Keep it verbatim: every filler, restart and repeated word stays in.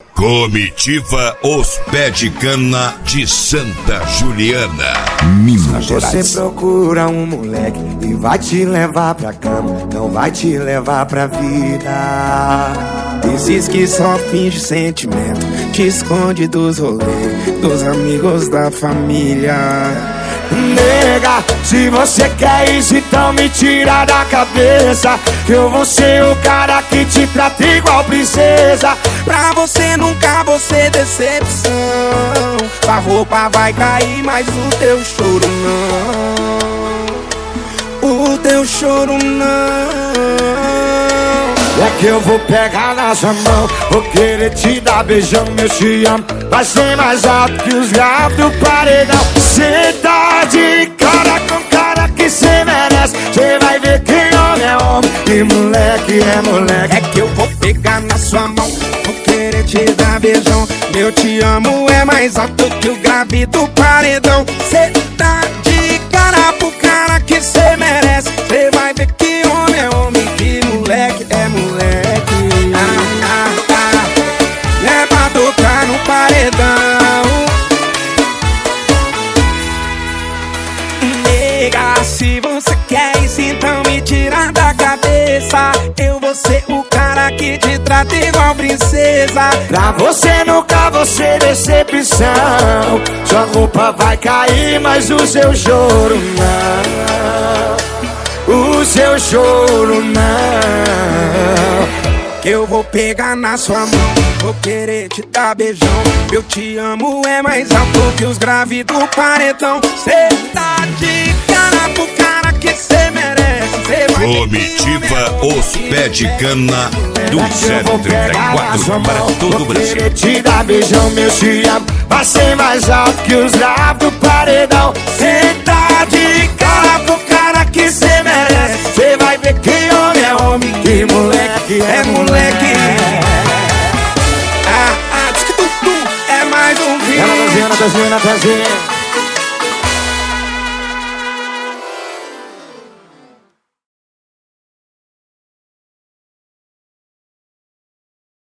Comitiva Os Pé de Cana de Santa Juliana, Minas Gerais. Você procura um moleque e vai te levar pra cama, não vai te levar pra vida. Esses que só finge sentimento, te esconde dos rolês, dos amigos da família. Nega, se você quer isso, então me tira da cabeça que eu vou ser o cara que te trata igual princesa. Pra você nunca vou ser decepção. A roupa vai cair, mas o teu choro não. O teu choro não. É que eu vou pegar na sua mão, vou querer te dar beijão, meu te amo. Vai ser mais alto que os gatos do paredão. Cê tá de cara com cara que cê merece. Cê vai ver que homem é homem e moleque é moleque. É que eu vou pegar na sua mão, vou querer te dar beijão. Meu te amo é mais alto que o grave do paredão. Cê tá de cara pro cara que cê merece. Cê vai ver que homem é homem e moleque é moleque. Ah, ah, ah. É pra tocar no paredão. Nega, se você quer isso, então me tira da cabeça. Eu vou ser o cara que te trata igual princesa. Pra você nunca vou ser decepção. Sua roupa vai cair, mas o seu choro não. O seu choro não. Que eu vou pegar na sua mão, vou querer te dar beijão. Eu te amo é mais alto que os graves do paredão. Cê tá de cara pro cara que cê merece. Cê vai Comitiva Os Pé de Cana do zero trinta e quatro para todo o Brasil. Vou querer te dar beijão, meu te amo. Vai ser mais alto que os graves do paredão. Cê tá de cara pro cara que cê merece. Cê vai ver que homem é homem, que moleque é moleque. Ah, ah, diz que tu, tu é mais um vídeo. Ela Natanzinha, Natanzinha, Natanzinha.